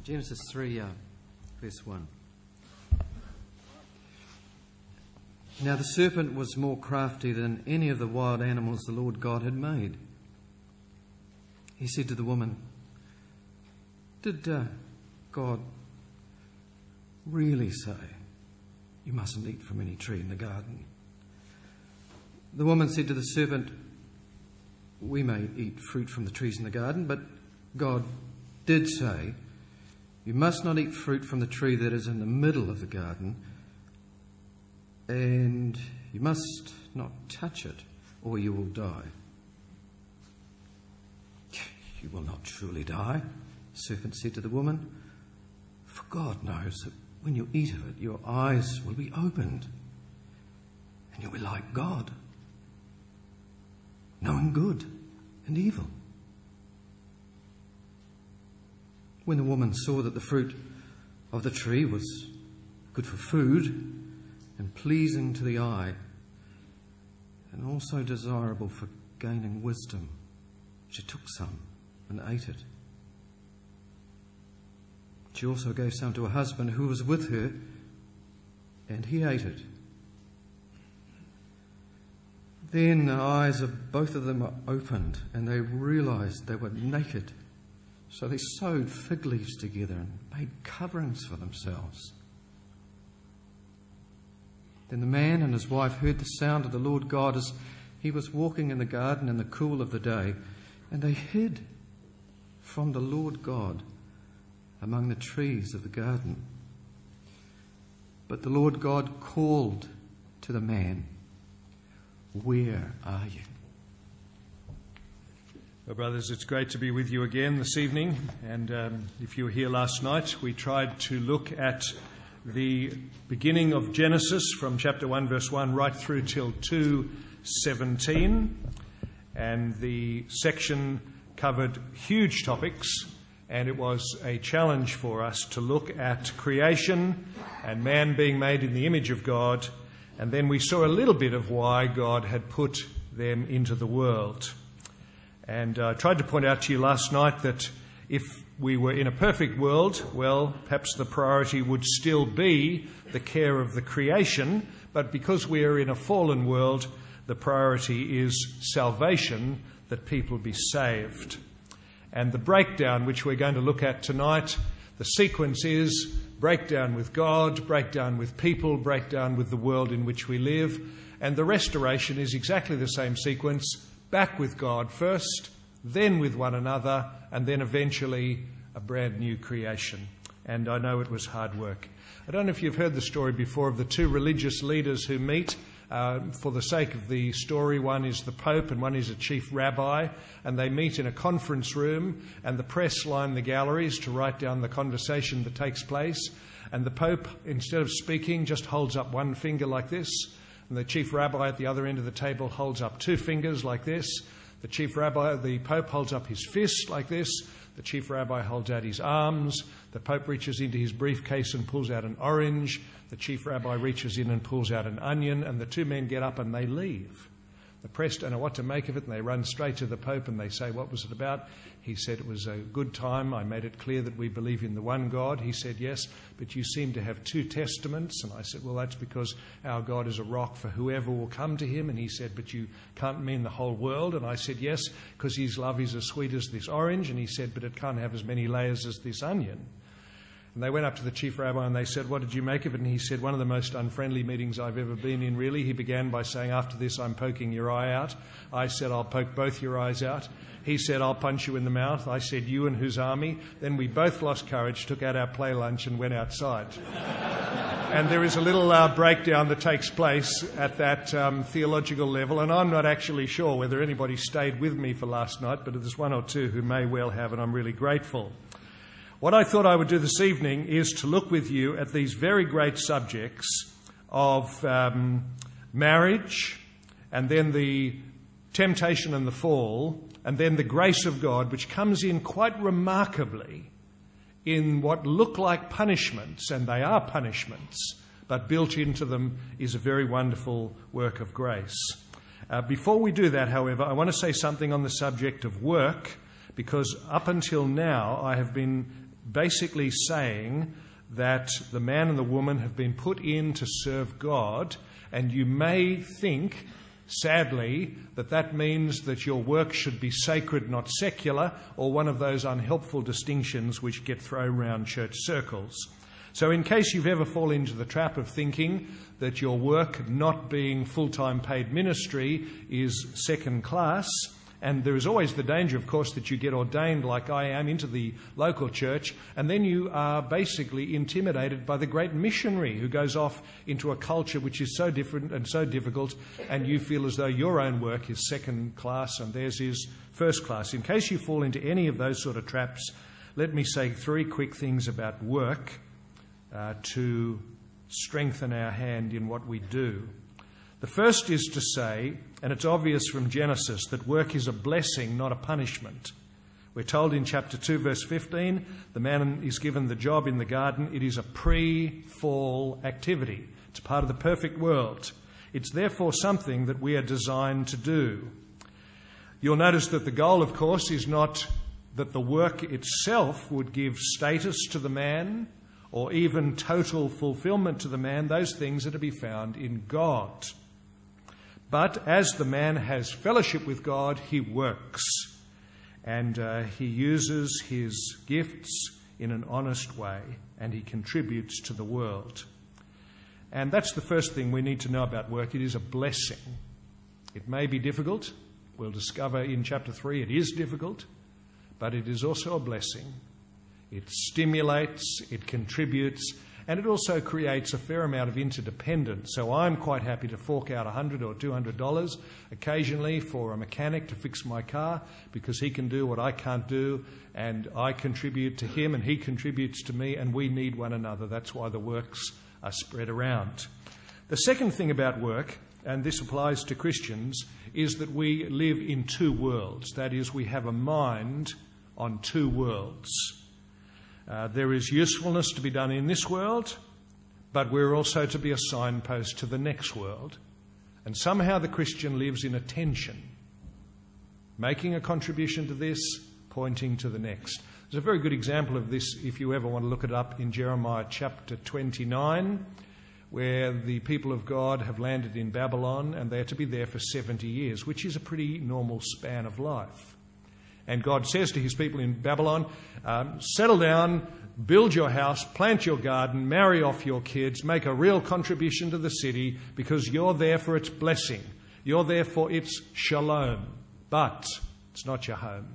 Genesis 3, verse 1. Now the serpent was more crafty than any of the wild animals the Lord God had made. He said to the woman, "Did God really say you mustn't eat from any tree in the garden?" The woman said to the serpent, "We may eat fruit from the trees in the garden, but God did say, you must not eat fruit from the tree that is in the middle of the garden, and you must not touch it, or you will die." "You will not surely die," the serpent said to the woman, "for God knows that when you eat of it, your eyes will be opened, and you'll be like God, knowing good and evil." When the woman saw that the fruit of the tree was good for food and pleasing to the eye, and also desirable for gaining wisdom, she took some and ate it. She also gave some to her husband who was with her, and he ate it. Then the eyes of both of them were opened, and they realized they were naked. So they sewed fig leaves together and made coverings for themselves. Then the man and his wife heard the sound of the Lord God as he was walking in the garden in the cool of the day, and they hid from the Lord God among the trees of the garden. But the Lord God called to the man, "Where are you?" Well, brothers, it's great to be with you again this evening. And if you were here last night, we tried to look at the beginning of Genesis from chapter 1, verse 1, right through till 2:17. And the section covered huge topics, and it was a challenge for us to look at creation and man being made in the image of God. And then we saw a little bit of why God had put them into the world. And I tried to point out to you last night that if we were in a perfect world, well, perhaps the priority would still be the care of the creation. But because we are in a fallen world, the priority is salvation, that people be saved. And the breakdown, which we're going to look at tonight, the sequence is breakdown with God, breakdown with people, breakdown with the world in which we live. And the restoration is exactly the same sequence: back with God first, then with one another, and then eventually a brand new creation. And I know it was hard work. I don't know if you've heard the story before of the two religious leaders who meet. For the sake of the story, one is the Pope and one is a chief rabbi, and they meet in a conference room, and the press line the galleries to write down the conversation that takes place. And the Pope, instead of speaking, just holds up one finger like this, and the chief rabbi at the other end of the table holds up two fingers like this. The Pope holds up his fist like this. The chief rabbi holds out his arms. The Pope reaches into his briefcase and pulls out an orange. The chief rabbi reaches in and pulls out an onion, and the two men get up and they leave. The press don't know what to make of it, and they run straight to the Pope and they say, "What was it about?" He said, "It was a good time. I made it clear that we believe in the one God." He said, "Yes, but you seem to have two testaments." And I said, "Well, that's because our God is a rock for whoever will come to him." And he said, "But you can't mean the whole world." And I said, "Yes, because his love is as sweet as this orange." And he said, "But it can't have as many layers as this onion." And they went up to the chief rabbi and they said, "What did you make of it?" And he said, "One of the most unfriendly meetings I've ever been in, really." He began by saying, "After this, I'm poking your eye out." I said, "I'll poke both your eyes out." He said, "I'll punch you in the mouth." I said, "You and whose army?" Then we both lost courage, took out our play lunch and went outside. And there is a little breakdown that takes place at that theological level. And I'm not actually sure whether anybody stayed with me for last night, but there's one or two who may well have, and I'm really grateful. What I thought I would do this evening is to look with you at these very great subjects of marriage, and then the temptation and the fall, and then the grace of God, which comes in quite remarkably in what look like punishments, and they are punishments, but built into them is a very wonderful work of grace. Before we do that, however, I want to say something on the subject of work, because up until now I have been basically saying that the man and the woman have been put in to serve God, and you may think, sadly, that means that your work should be sacred, not secular, or one of those unhelpful distinctions which get thrown around church circles. So in case you've ever fallen into the trap of thinking that your work not being full-time paid ministry is second class, and there is always the danger, of course, that you get ordained like I am into the local church, and then you are basically intimidated by the great missionary who goes off into a culture which is so different and so difficult, and you feel as though your own work is second class and theirs is first class. In case you fall into any of those sort of traps, let me say 3 quick things about work to strengthen our hand in what we do. The first is to say, and it's obvious from Genesis, that work is a blessing, not a punishment. We're told in chapter 2, verse 15, the man is given the job in the garden. It is a pre-fall activity. It's part of the perfect world. It's therefore something that we are designed to do. You'll notice that the goal, of course, is not that the work itself would give status to the man or even total fulfillment to the man. Those things are to be found in God. But as the man has fellowship with God, he works, and he uses his gifts in an honest way, and he contributes to the world. And that's the first thing we need to know about work. It is a blessing. It may be difficult. We'll discover in chapter 3 it is difficult, but it is also a blessing. It stimulates, it contributes, and it also creates a fair amount of interdependence. So I'm quite happy to fork out $100 or $200 occasionally for a mechanic to fix my car, because he can do what I can't do, and I contribute to him and he contributes to me, and we need one another. That's why the works are spread around. The second thing about work, and this applies to Christians, is that we live in 2 worlds. That is, we have a mind on 2 worlds. There is usefulness to be done in this world, but we're also to be a signpost to the next world. And somehow the Christian lives in a tension, making a contribution to this, pointing to the next. There's a very good example of this, if you ever want to look it up, in Jeremiah chapter 29, where the people of God have landed in Babylon and they're to be there for 70 years, which is a pretty normal span of life. And God says to his people in Babylon, settle down, build your house, plant your garden, marry off your kids, make a real contribution to the city, because you're there for its blessing. You're there for its shalom. But it's not your home.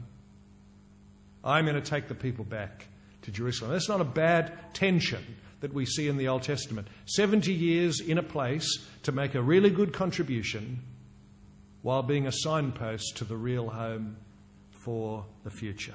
I'm going to take the people back to Jerusalem. That's not a bad tension that we see in the Old Testament. 70 years in a place to make a really good contribution while being a signpost to the real home for the future.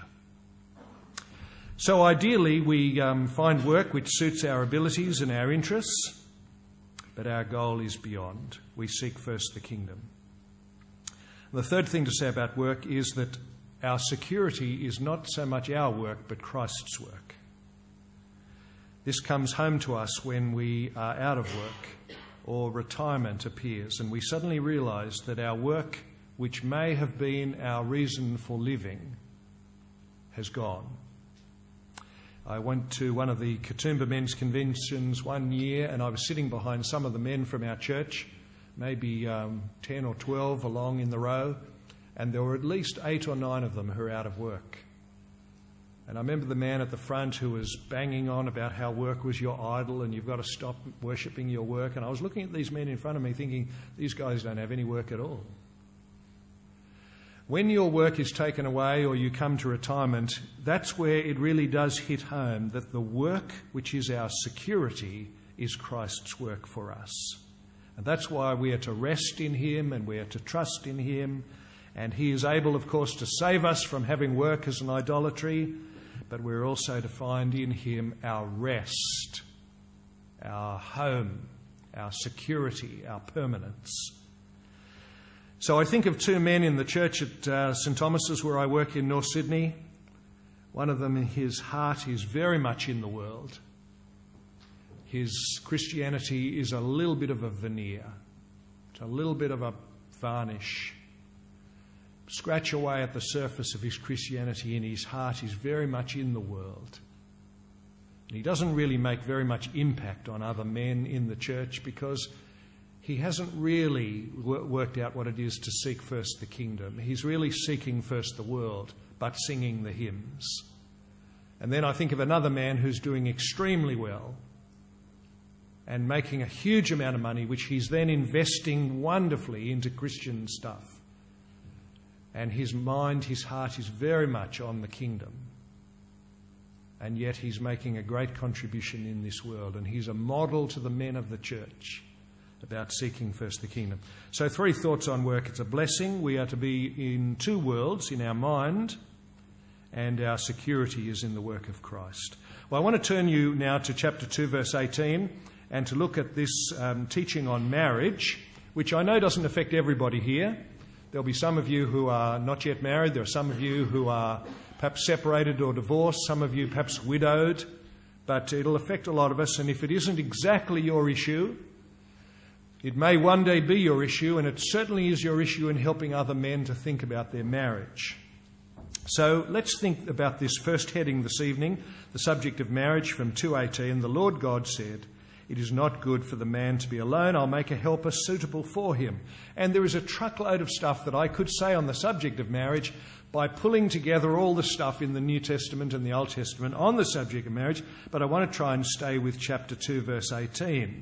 So ideally we find work which suits our abilities and our interests, but our goal is beyond. We seek first the kingdom. And the third thing to say about work is that our security is not so much our work, but Christ's work. This comes home to us when we are out of work or retirement appears, and we suddenly realise that our work, which may have been our reason for living, has gone. I went to one of the Katoomba men's conventions one year, and I was sitting behind some of the men from our church, maybe 10 or 12 along in the row, and there were at least 8 or 9 of them who were out of work. And I remember the man at the front who was banging on about how work was your idol and you've got to stop worshipping your work. And I was looking at these men in front of me thinking, these guys don't have any work at all. When your work is taken away or you come to retirement, that's where it really does hit home that the work which is our security is Christ's work for us. And that's why we are to rest in him and we are to trust in him. And he is able, of course, to save us from having work as an idolatry, but we're also to find in him our rest, our home, our security, our permanence. So I think of 2 men in the church at St Thomas's where I work in North Sydney. One of them, his heart is very much in the world. His Christianity is a little bit of a veneer. It's a little bit of a varnish. Scratch away at the surface of his Christianity, and his heart is very much in the world. He doesn't really make very much impact on other men in the church because he hasn't really worked out what it is to seek first the kingdom. He's really seeking first the world, but singing the hymns. And then I think of another man who's doing extremely well and making a huge amount of money, which he's then investing wonderfully into Christian stuff. And his mind, his heart is very much on the kingdom. And yet he's making a great contribution in this world. And he's a model to the men of the church about seeking first the kingdom. So 3 thoughts on work. It's a blessing. We are to be in 2 worlds, in our mind, and our security is in the work of Christ. Well, I want to turn you now to chapter 2, verse 18, and to look at this teaching on marriage, which I know doesn't affect everybody here. There'll be some of you who are not yet married. There are some of you who are perhaps separated or divorced, some of you perhaps widowed, but it'll affect a lot of us. And if it isn't exactly your issue, it may one day be your issue, and it certainly is your issue in helping other men to think about their marriage. So let's think about this first heading this evening, the subject of marriage from 2:18. The Lord God said, "It is not good for the man to be alone. I'll make a helper suitable for him." And there is a truckload of stuff that I could say on the subject of marriage by pulling together all the stuff in the New Testament and the Old Testament on the subject of marriage, but I want to try and stay with chapter 2, verse 18.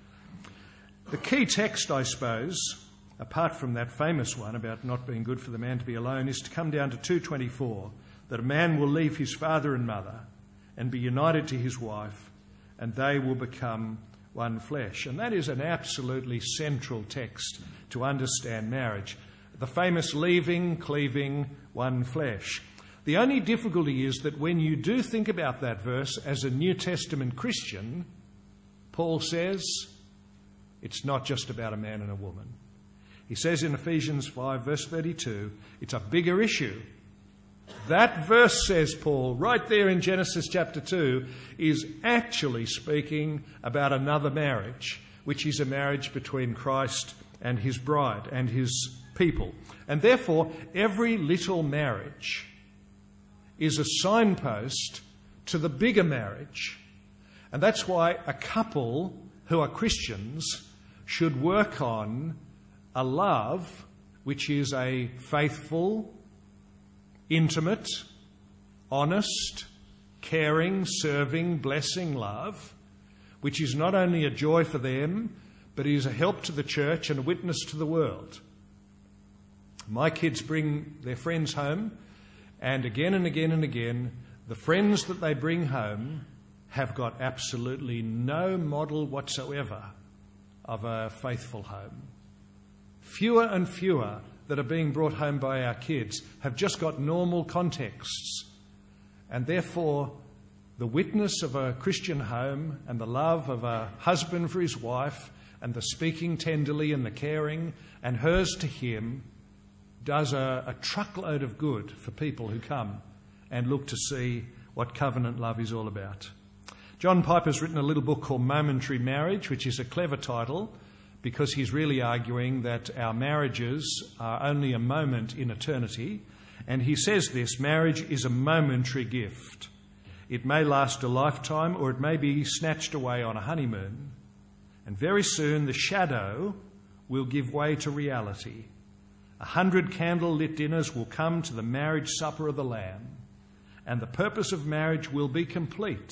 The key text, I suppose, apart from that famous one about not being good for the man to be alone, is to come down to 2:24, that a man will leave his father and mother and be united to his wife, and they will become one flesh. And that is an absolutely central text to understand marriage. The famous leaving, cleaving, one flesh. The only difficulty is that when you do think about that verse as a New Testament Christian, Paul says it's not just about a man and a woman. He says in Ephesians 5, verse 32, it's a bigger issue. That verse, says Paul, right there in Genesis chapter 2, is actually speaking about another marriage, which is a marriage between Christ and his bride and his people. And therefore, every little marriage is a signpost to the bigger marriage. And that's why a couple who are Christians should work on a love which is a faithful, intimate, honest, caring, serving, blessing love, which is not only a joy for them, but is a help to the church and a witness to the world. My kids bring their friends home, and again and again and again, the friends that they bring home have got absolutely no model whatsoever of a faithful home. Fewer and fewer that are being brought home by our kids have just got normal contexts. And therefore, the witness of a Christian home and the love of a husband for his wife and the speaking tenderly and the caring and hers to him does a truckload of good for people who come and look to see what covenant love is all about. John Piper's written a little book called Momentary Marriage, which is a clever title because he's really arguing that our marriages are only a moment in eternity. And he says this: marriage is a momentary gift. It may last a lifetime or it may be snatched away on a honeymoon. And very soon the shadow will give way to reality. 100 candle-lit dinners will come to the marriage supper of the Lamb, and the purpose of marriage will be complete.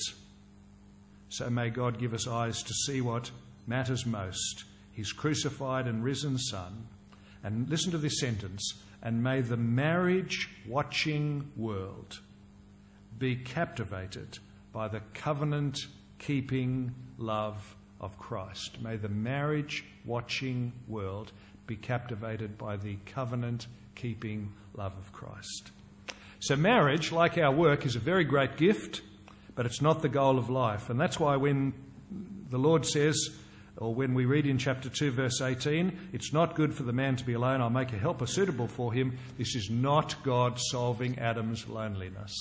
So may God give us eyes to see what matters most, his crucified and risen Son. And listen to this sentence: and may the marriage-watching world be captivated by the covenant-keeping love of Christ. May the marriage-watching world be captivated by the covenant-keeping love of Christ. So marriage, like our work, is a very great gift, but it's not the goal of life. And that's why when the Lord says, or when we read in chapter 2, verse 18, it's not good for the man to be alone, I'll make a helper suitable for him, this is not God solving Adam's loneliness.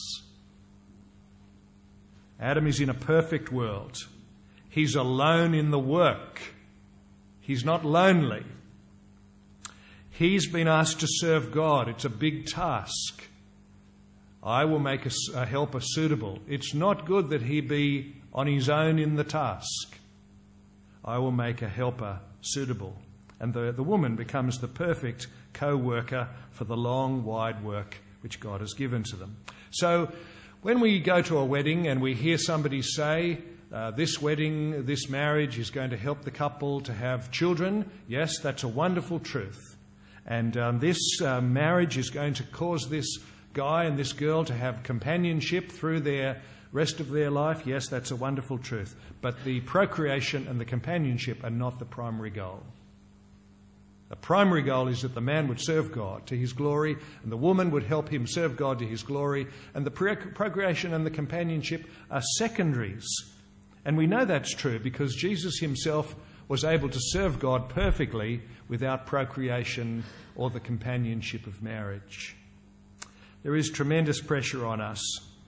Adam is in a perfect world. He's alone in the work. He's not lonely. He's been asked to serve God. It's a big task. I will make a helper suitable. It's not good that he be on his own in the task. I will make a helper suitable. And the woman becomes the perfect co-worker for the long, wide work which God has given to them. So when we go to a wedding and we hear somebody say, this wedding, this marriage is going to help the couple to have children, yes, that's a wonderful truth. And this marriage is going to cause this guy and this girl to have companionship through their rest of their life, yes, that's a wonderful truth. But the procreation and the companionship are not the primary goal. The primary goal is that the man would serve God to his glory, and the woman would help him serve God to his glory, and the procreation and the companionship are secondaries. And we know that's true because Jesus himself was able to serve God perfectly without procreation or the companionship of marriage. There is tremendous pressure on us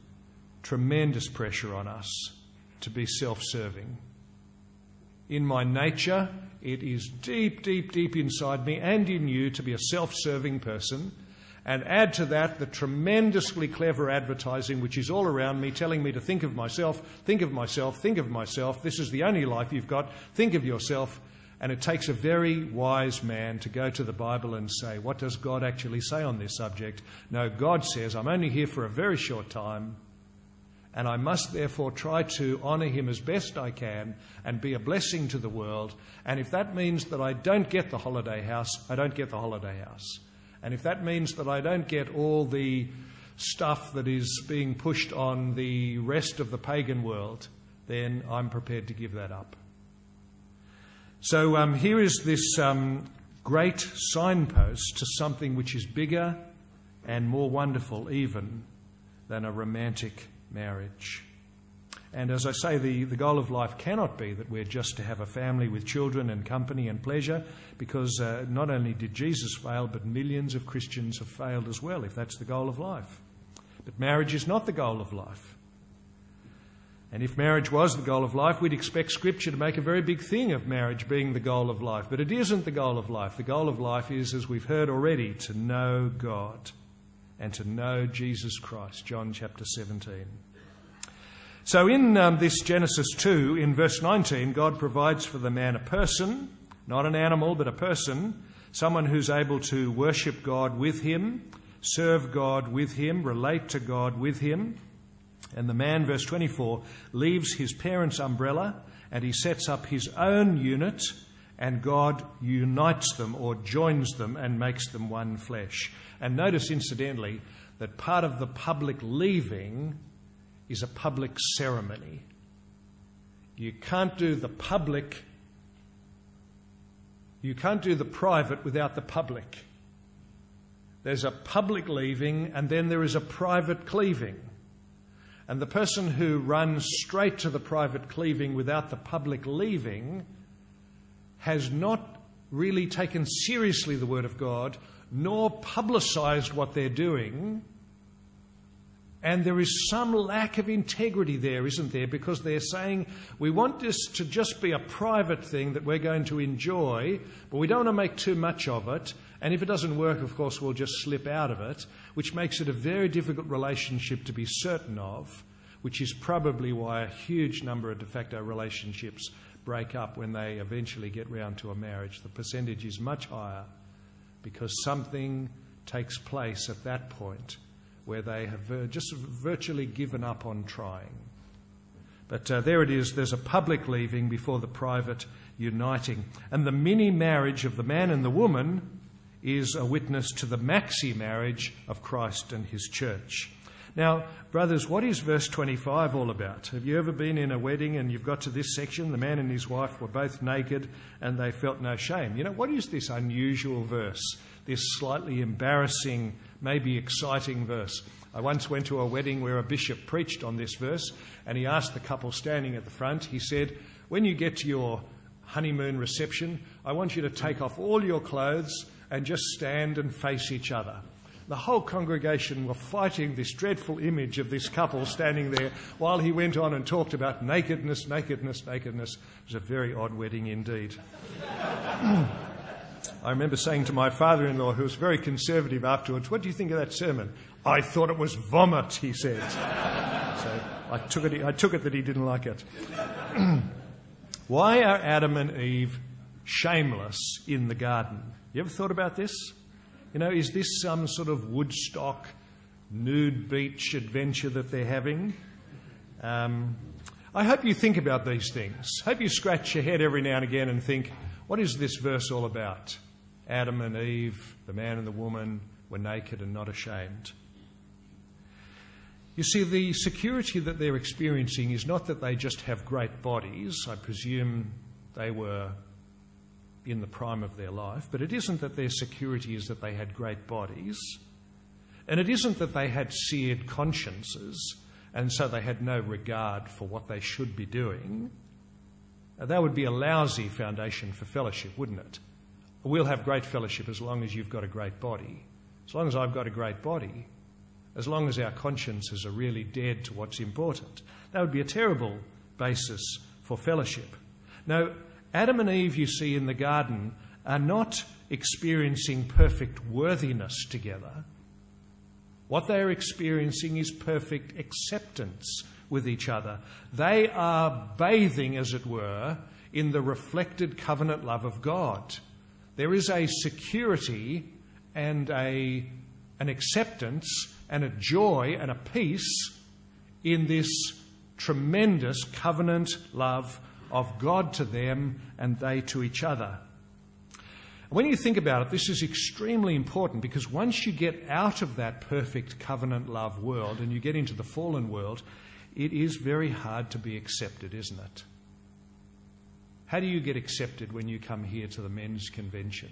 to be self-serving. In my nature, it is deep, deep, deep inside me and in you to be a self-serving person. And add to that the tremendously clever advertising which is all around me telling me to think of myself, think of myself, think of myself. This is the only life you've got. Think of yourself. And it takes a very wise man to go to the Bible and say, what does God actually say on this subject? No, God says, I'm only here for a very short time. And I must therefore try to honour him as best I can and be a blessing to the world. And if that means that I don't get the holiday house, I don't get the holiday house. And if that means that I don't get all the stuff that is being pushed on the rest of the pagan world, then I'm prepared to give that up. So here is this great signpost to something which is bigger and more wonderful even than a romantic marriage. And as I say, the goal of life cannot be that we're just to have a family with children and company and pleasure, because not only did Jesus fail, but millions of Christians have failed as well, if that's the goal of life. But marriage is not the goal of life. And if marriage was the goal of life, we'd expect Scripture to make a very big thing of marriage being the goal of life. But it isn't the goal of life. The goal of life is, as we've heard already, to know God and to know Jesus Christ. John chapter 17. So in this Genesis 2, in verse 19, God provides for the man a person, not an animal, but a person, someone who's able to worship God with him, serve God with him, relate to God with him. And the man, verse 24, leaves his parents' umbrella and he sets up his own unit, and God unites them or joins them and makes them one flesh. And notice, incidentally, that part of the public leaving is a public ceremony. You can't do the private without the public. There's a public leaving and then there is a private cleaving. And the person who runs straight to the private cleaving without the public leaving has not really taken seriously the Word of God, nor publicised what they're doing. And there is some lack of integrity there, isn't there? Because they're saying, we want this to just be a private thing that we're going to enjoy, but we don't want to make too much of it. And if it doesn't work, of course, we'll just slip out of it, which makes it a very difficult relationship to be certain of, which is probably why a huge number of de facto relationships break up when they eventually get round to a marriage. The percentage is much higher because something takes place at that point where they have just virtually given up on trying. But there it is, there's a public leaving before the private uniting. And the mini-marriage of the man and the woman is a witness to the maxi-marriage of Christ and his church. Now, brothers, what is verse 25 all about? Have you ever been in a wedding and you've got to this section, the man and his wife were both naked and they felt no shame? You know, what is this unusual verse? This slightly embarrassing, maybe exciting verse. I once went to a wedding where a bishop preached on this verse, and he asked the couple standing at the front, he said, when you get to your honeymoon reception, I want you to take off all your clothes and just stand and face each other. The whole congregation were fighting this dreadful image of this couple standing there while he went on and talked about nakedness, nakedness, nakedness. It was a very odd wedding indeed. I remember saying to my father-in-law, who was very conservative afterwards, what do you think of that sermon? I thought it was vomit, he said. So I took it that he didn't like it. Why are Adam and Eve shameless in the garden? You ever thought about this? Is this some sort of Woodstock nude beach adventure that they're having? I hope you think about these things. I hope you scratch your head every now and again and think, what is this verse all about? Adam and Eve, the man and the woman, were naked and not ashamed. You see, the security that they're experiencing is not that they just have great bodies. I presume they were in the prime of their life. But it isn't that their security is that they had great bodies. And it isn't that they had seared consciences and so they had no regard for what they should be doing. That would be a lousy foundation for fellowship, wouldn't it? We'll have great fellowship as long as you've got a great body. As long as I've got a great body. As long as our consciences are really dead to what's important. That would be a terrible basis for fellowship. Now, Adam and Eve, you see, in the garden, are not experiencing perfect worthiness together. What they are experiencing is perfect acceptance with each other. They are bathing, as it were, in the reflected covenant love of God. There is a security and an acceptance and a joy and a peace in this tremendous covenant love of God to them and they to each other. When you think about it, this is extremely important because once you get out of that perfect covenant love world and you get into the fallen world, it is very hard to be accepted, isn't it? How do you get accepted when you come here to the men's convention?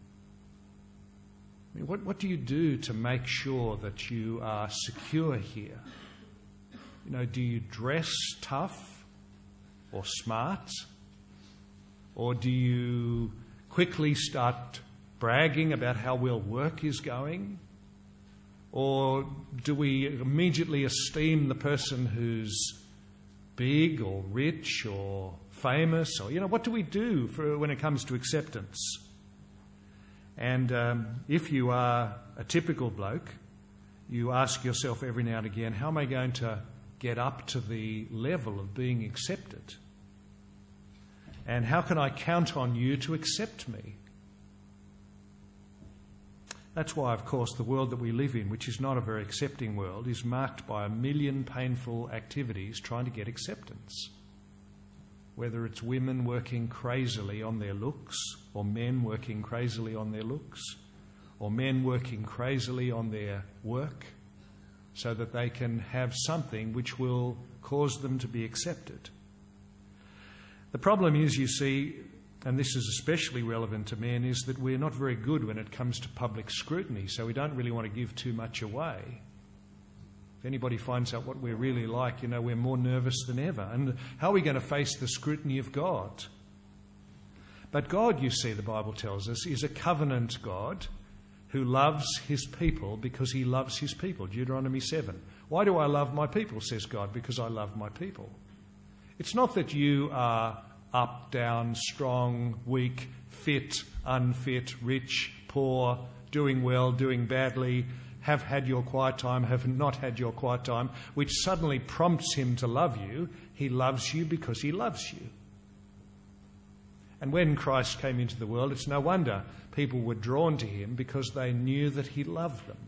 I mean, what do you do to make sure that you are secure here? Do you dress tough or smart? Or do you quickly start bragging about how well work is going? Or do we immediately esteem the person who's big or rich or famous? Or, what do we do when it comes to acceptance? And if you are a typical bloke, you ask yourself every now and again, how am I going to get up to the level of being accepted? And how can I count on you to accept me? That's why, of course, the world that we live in, which is not a very accepting world, is marked by a million painful activities trying to get acceptance. Whether it's women working crazily on their looks, or men working crazily on their looks, or men working crazily on their work, so that they can have something which will cause them to be accepted. The problem is, you see, and this is especially relevant to men, is that we're not very good when it comes to public scrutiny, so we don't really want to give too much away. If anybody finds out what we're really like, we're more nervous than ever. And how are we going to face the scrutiny of God? But God, you see, the Bible tells us, is a covenant God who loves his people because he loves his people. Deuteronomy 7. Why do I love my people, says God? Because I love my people. It's not that you are up, down, strong, weak, fit, unfit, rich, poor, doing well, doing badly, have had your quiet time, have not had your quiet time, which suddenly prompts him to love you. He loves you because he loves you. And when Christ came into the world, it's no wonder people were drawn to him because they knew that he loved them.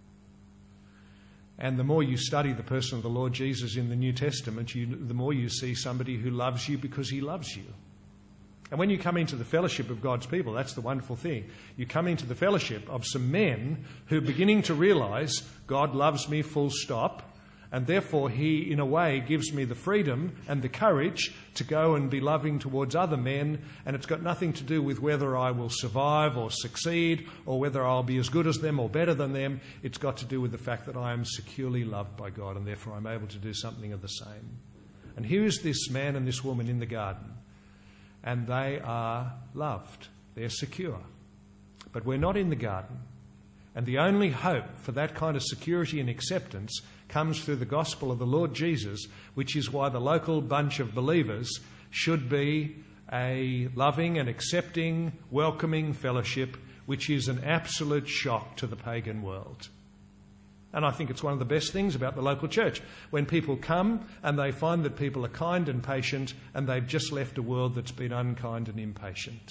And the more you study the person of the Lord Jesus in the New Testament, the more you see somebody who loves you because he loves you. And when you come into the fellowship of God's people, that's the wonderful thing. You come into the fellowship of some men who are beginning to realise God loves me full stop, and therefore he, in a way, gives me the freedom and the courage to go and be loving towards other men, and it's got nothing to do with whether I will survive or succeed or whether I'll be as good as them or better than them. It's got to do with the fact that I am securely loved by God, and therefore I'm able to do something of the same. And here is this man and this woman in the garden, and they are loved. They're secure. But we're not in the garden. And the only hope for that kind of security and acceptance comes through the gospel of the Lord Jesus, which is why the local bunch of believers should be a loving and accepting, welcoming fellowship, which is an absolute shock to the pagan world. And I think it's one of the best things about the local church, when people come and they find that people are kind and patient and they've just left a world that's been unkind and impatient.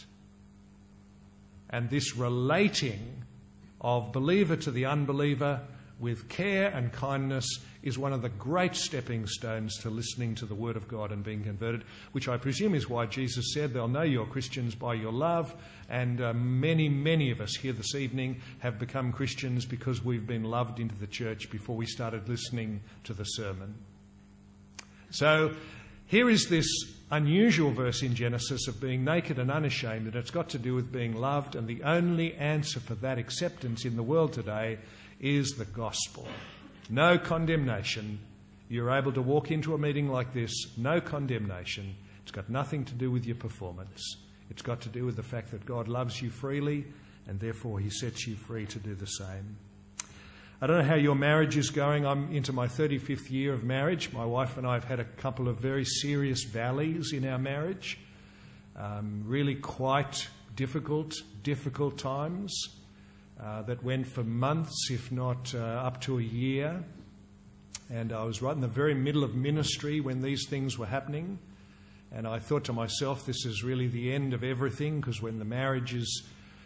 And this relating of believer to the unbeliever with care and kindness is one of the great stepping stones to listening to the Word of God and being converted, which I presume is why Jesus said they'll know you're Christians by your love. And many of us here this evening have become Christians because we've been loved into the church before we started listening to the sermon. So here is this unusual verse in Genesis of being naked and unashamed, and it's got to do with being loved, and the only answer for that acceptance in the world today is the gospel. No condemnation. You're able to walk into a meeting like this, no condemnation. It's got nothing to do with your performance. It's got to do with the fact that God loves you freely, and therefore he sets you free to do the same. I don't know how your marriage is going. I'm into my 35th year of marriage. My wife and I have had a couple of very serious valleys in our marriage. Really quite difficult times that went for months, if not up to a year. And I was right in the very middle of ministry when these things were happening. And I thought to myself, this is really the end of everything, because when the marriage is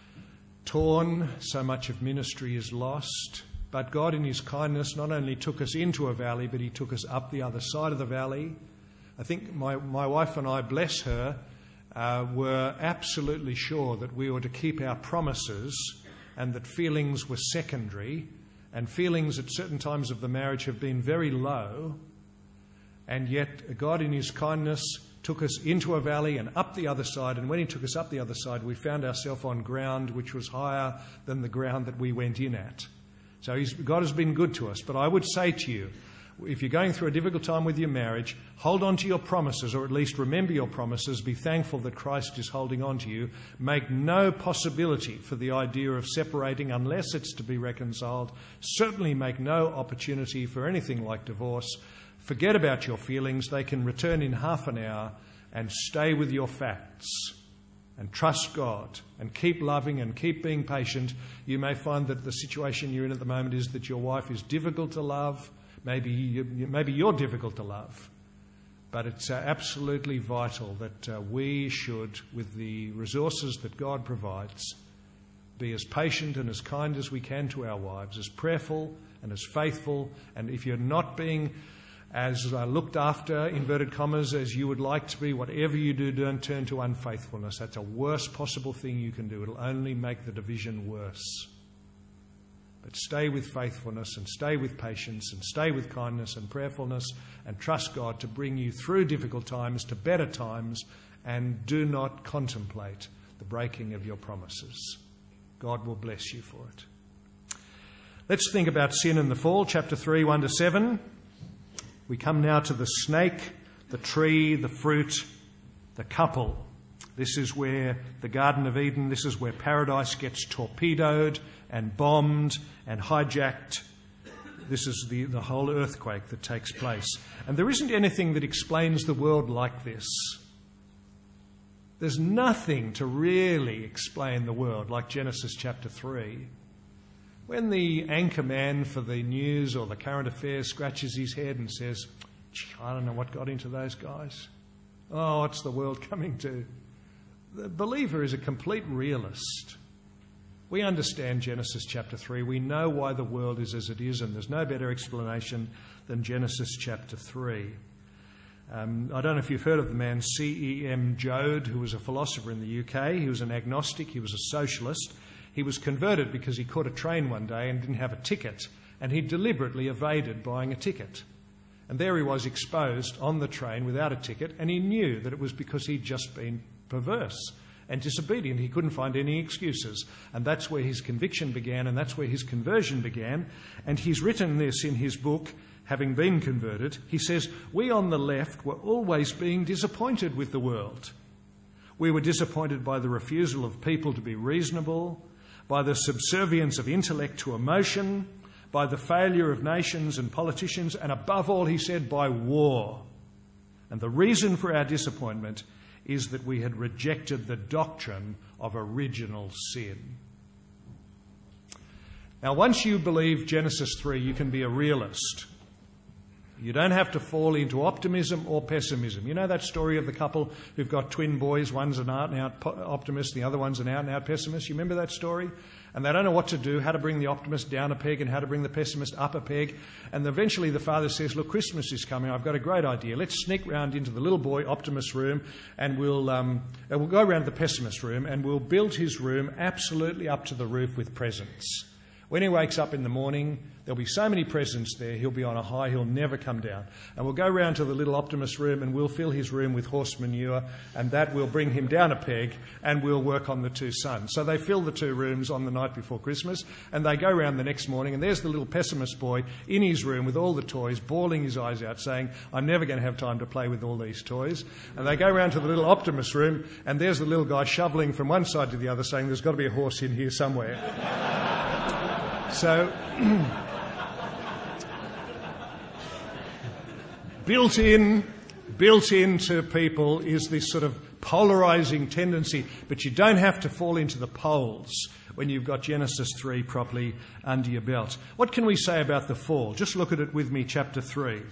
torn, so much of ministry is lost. But God in his kindness not only took us into a valley, but he took us up the other side of the valley. I think my wife and I, bless her, were absolutely sure that we were to keep our promises and that feelings were secondary, and feelings at certain times of the marriage have been very low. And yet God in his kindness took us into a valley and up the other side, and when he took us up the other side, we found ourselves on ground which was higher than the ground that we went in at. So God has been good to us. But I would say to you, if you're going through a difficult time with your marriage, hold on to your promises, or at least remember your promises. Be thankful that Christ is holding on to you. Make no possibility for the idea of separating unless it's to be reconciled. Certainly make no opportunity for anything like divorce. Forget about your feelings. They can return in half an hour, and stay with your facts. And trust God and keep loving and keep being patient. You may find that the situation you're in at the moment is that your wife is difficult to love. Maybe you're difficult to love. But it's absolutely vital that we should, with the resources that God provides, be as patient and as kind as we can to our wives, as prayerful and as faithful. And if you're not being as looked after, inverted commas, as you would like to be, whatever you do, don't turn to unfaithfulness. That's a worst possible thing you can do. It'll only make the division worse. But stay with faithfulness and stay with patience and stay with kindness and prayerfulness, and trust God to bring you through difficult times to better times, and do not contemplate the breaking of your promises. God will bless you for it. Let's think about sin and the fall, chapter 3, 1-7. We come now to the snake, the tree, the fruit, the couple. This is where the Garden of Eden, this is where paradise gets torpedoed and bombed and hijacked. This is the whole earthquake that takes place. And there isn't anything that explains the world like this. There's nothing to really explain the world like Genesis chapter 3. When the anchor man for the news or the current affairs scratches his head and says, I don't know what got into those guys. Oh, what's the world coming to? The believer is a complete realist. We understand Genesis chapter 3. We know why the world is as it is, and there's no better explanation than Genesis chapter 3. I don't know if you've heard of the man C.E.M. Joad, who was a philosopher in the UK. He was an agnostic. He was a socialist. He was converted because he caught a train one day and didn't have a ticket, and he deliberately evaded buying a ticket. And there he was exposed on the train without a ticket, and he knew that it was because he'd just been perverse and disobedient. He couldn't find any excuses. And that's where his conviction began, and that's where his conversion began. And he's written this in his book, Having Been Converted. He says, we on the left were always being disappointed with the world. We were disappointed by the refusal of people to be reasonable, by the subservience of intellect to emotion, by the failure of nations and politicians, and above all, he said, by war. And the reason for our disappointment is that we had rejected the doctrine of original sin. Now, once you believe Genesis 3, you can be a realist. You don't have to fall into optimism or pessimism. You know that story of the couple who've got twin boys, one's an out-and-out optimist, the other one's an out-and-out pessimist? You remember that story? And they don't know what to do, how to bring the optimist down a peg and how to bring the pessimist up a peg. And eventually the father says, look, Christmas is coming, I've got a great idea. Let's sneak round into the little boy optimist room and we'll go around the pessimist room and we'll build his room absolutely up to the roof with presents. When he wakes up in the morning, there'll be so many presents there, he'll be on a high, he'll never come down. And we'll go round to the little optimist room and we'll fill his room with horse manure, and that will bring him down a peg, and we'll work on the two sons. So they fill the two rooms on the night before Christmas, and they go round the next morning, and there's the little pessimist boy in his room with all the toys, bawling his eyes out, saying, I'm never going to have time to play with all these toys. And they go round to the little optimist room, and there's the little guy shoveling from one side to the other, saying, there's got to be a horse in here somewhere. So, built into people is this sort of polarising tendency, but you don't have to fall into the poles when you've got Genesis 3 properly under your belt. What can we say about the fall? Just look at it with me, chapter 3.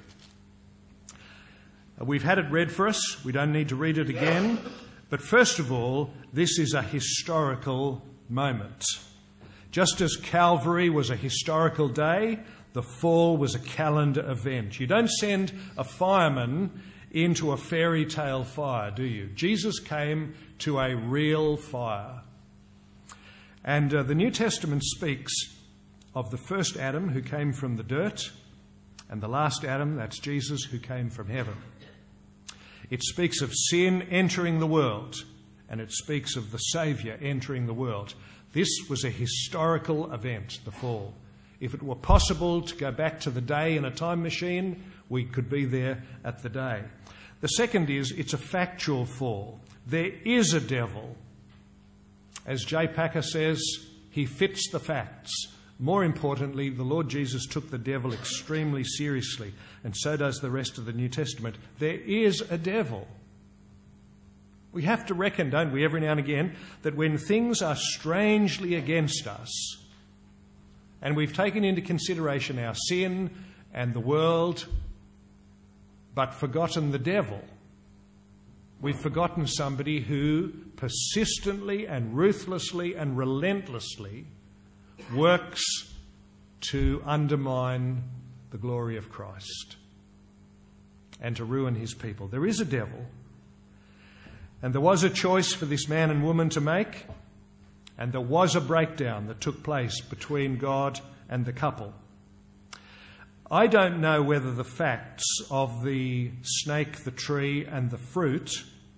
We've had it read for us. We don't need to read it again. But first of all, this is a historical moment. Just as Calvary was a historical day, the fall was a calendar event. You don't send a fireman into a fairy tale fire, do you? Jesus came to a real fire. And the New Testament speaks of the first Adam who came from the dirt, and the last Adam, that's Jesus, who came from heaven. It speaks of sin entering the world, and it speaks of the Saviour entering the world. This was a historical event, the fall. If it were possible to go back to the day in a time machine, we could be there at the day. The second is, it's a factual fall. There is a devil. As J. Packer says, he fits the facts. More importantly, the Lord Jesus took the devil extremely seriously, and so does the rest of the New Testament. There is a devil. We have to reckon, don't we, every now and again, that when things are strangely against us, and we've taken into consideration our sin and the world, but forgotten the devil, we've forgotten somebody who persistently and ruthlessly and relentlessly works to undermine the glory of Christ and to ruin his people. There is a devil. And there was a choice for this man and woman to make, and there was a breakdown that took place between God and the couple. I don't know whether the facts of the snake, the tree, and the fruit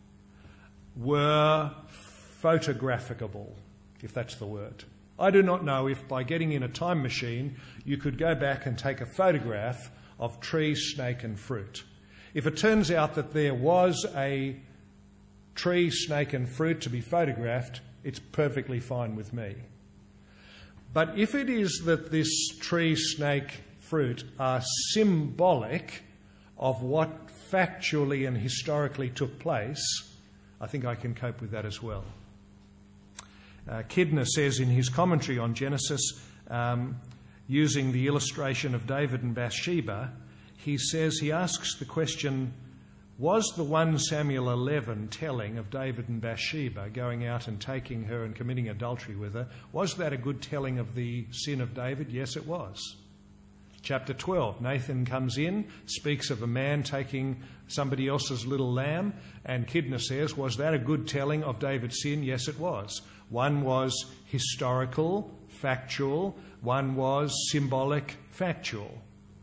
were photographicable, if that's the word. I do not know if by getting in a time machine you could go back and take a photograph of tree, snake, and fruit. If it turns out that there was a tree, snake and fruit to be photographed, it's perfectly fine with me. But if it is that this tree, snake, fruit are symbolic of what factually and historically took place, I think I can cope with that as well. Kidner says in his commentary on Genesis, using the illustration of David and Bathsheba, he asks the question, was the 1 Samuel 11 telling of David and Bathsheba going out and taking her and committing adultery with her, was that a good telling of the sin of David? Yes, it was. Chapter 12, Nathan comes in, speaks of a man taking somebody else's little lamb, and Kidner says, was that a good telling of David's sin? Yes, it was. One was historical, factual. One was symbolic, factual.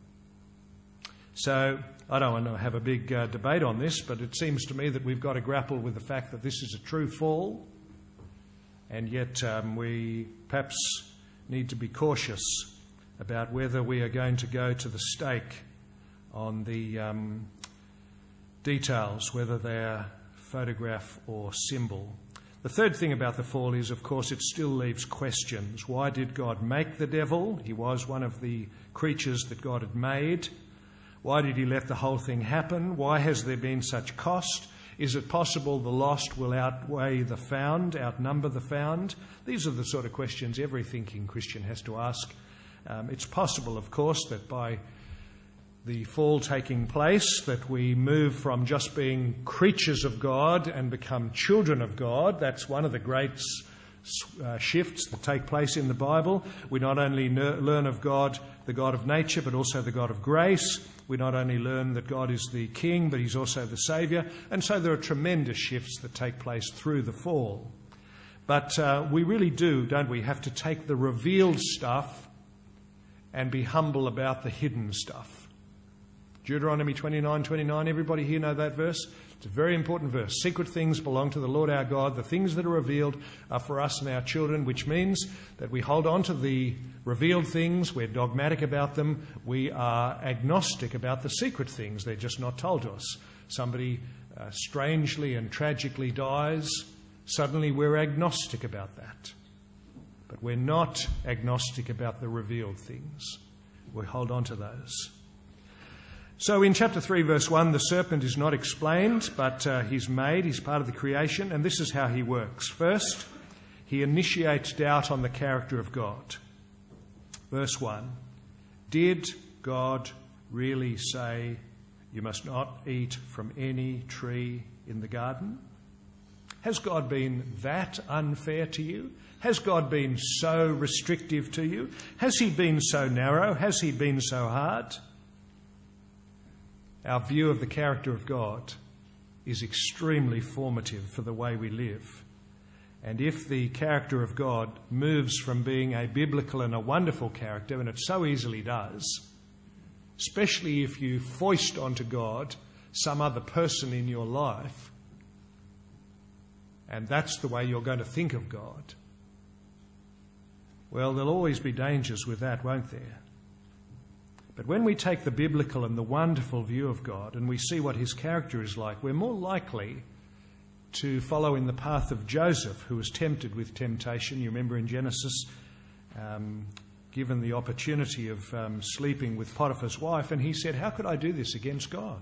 So I don't want to have a big debate on this, but it seems to me that we've got to grapple with the fact that this is a true fall, and yet we perhaps need to be cautious about whether we are going to go to the stake on the details, whether they're photograph or symbol. The third thing about the fall is, of course, it still leaves questions. Why did God make the devil? He was one of the creatures that God had made. Why did he let the whole thing happen? Why has there been such cost? Is it possible the lost will outweigh the found, outnumber the found? These are the sort of questions every thinking Christian has to ask. It's possible, of course, that by the fall taking place, that we move from just being creatures of God and become children of God. That's one of the great shifts that take place in the Bible. We not only learn of God, the God of nature, but also the God of grace. We not only learn that God is the King, but he's also the Saviour. And so there are tremendous shifts that take place through the fall. But we really do, don't we, have to take the revealed stuff and be humble about the hidden stuff. Deuteronomy 29:29, everybody here know that verse? It's a very important verse. Secret things belong to the Lord our God. The things that are revealed are for us and our children, which means that we hold on to the revealed things. We're dogmatic about them. We are agnostic about the secret things. They're just not told to us. Somebody strangely and tragically dies. Suddenly we're agnostic about that. But we're not agnostic about the revealed things. We hold on to those. So in chapter 3, verse 1, the serpent is not explained, but he's made. He's part of the creation, and this is how he works. First, he initiates doubt on the character of God. Verse 1, did God really say you must not eat from any tree in the garden? Has God been that unfair to you? Has God been so restrictive to you? Has he been so narrow? Has he been so hard? Our view of the character of God is extremely formative for the way we live. And if the character of God moves from being a biblical and a wonderful character, and it so easily does, especially if you foist onto God some other person in your life, and that's the way you're going to think of God, well, there'll always be dangers with that, won't there? But when we take the biblical and the wonderful view of God and we see what his character is like, we're more likely to follow in the path of Joseph, who was tempted with temptation. You remember in Genesis, given the opportunity of sleeping with Potiphar's wife, and he said, how could I do this against God?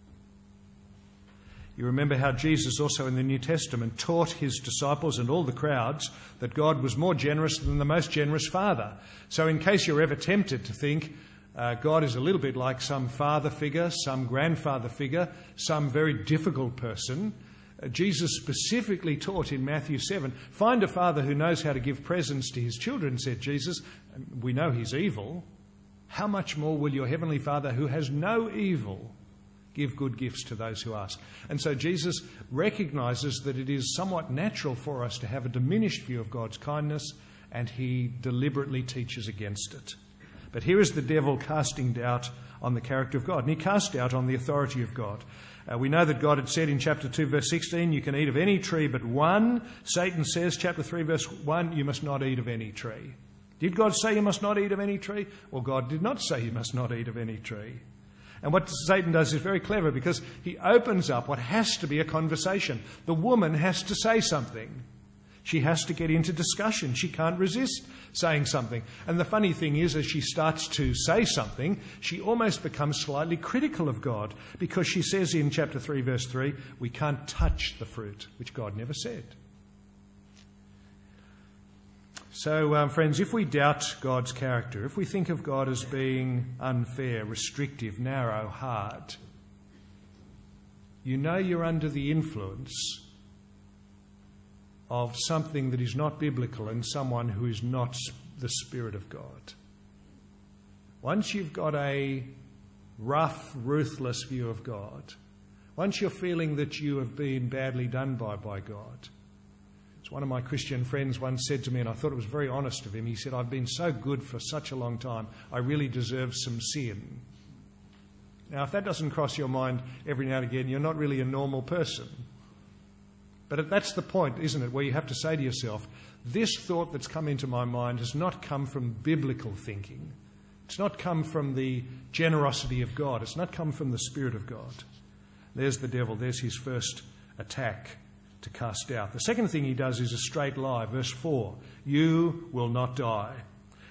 You remember how Jesus also in the New Testament taught his disciples and all the crowds that God was more generous than the most generous father. So in case you're ever tempted to think God is a little bit like some father figure, some grandfather figure, some very difficult person, Jesus specifically taught in Matthew 7, find a father who knows how to give presents to his children, said Jesus. We know he's evil. How much more will your heavenly Father, who has no evil, give good gifts to those who ask? And so Jesus recognises that it is somewhat natural for us to have a diminished view of God's kindness, and he deliberately teaches against it. But here is the devil casting doubt on the character of God, and he cast doubt on the authority of God. We know that God had said in chapter 2, verse 16, you can eat of any tree but one. Satan says, chapter 3, verse 1, you must not eat of any tree. Did God say you must not eat of any tree? Well, God did not say you must not eat of any tree. And what Satan does is very clever, because he opens up what has to be a conversation. The woman has to say something. She has to get into discussion. She can't resist saying something. And the funny thing is, as she starts to say something, she almost becomes slightly critical of God, because she says in chapter 3, verse 3, we can't touch the fruit, which God never said. So, friends, if we doubt God's character, if we think of God as being unfair, restrictive, narrow, hard, you know you're under the influence of something that is not biblical and someone who is not the Spirit of God. Once you've got a rough, ruthless view of God, once you're feeling that you have been badly done by God, as one of my Christian friends once said to me, and I thought it was very honest of him, he said, I've been so good for such a long time, I really deserve some sin. Now, if that doesn't cross your mind every now and again, you're not really a normal person. But that's the point, isn't it, where you have to say to yourself, this thought that's come into my mind has not come from biblical thinking. It's not come from the generosity of God. It's not come from the Spirit of God. There's the devil. There's his first attack to cast out. The second thing he does is a straight lie. Verse 4, you will not die.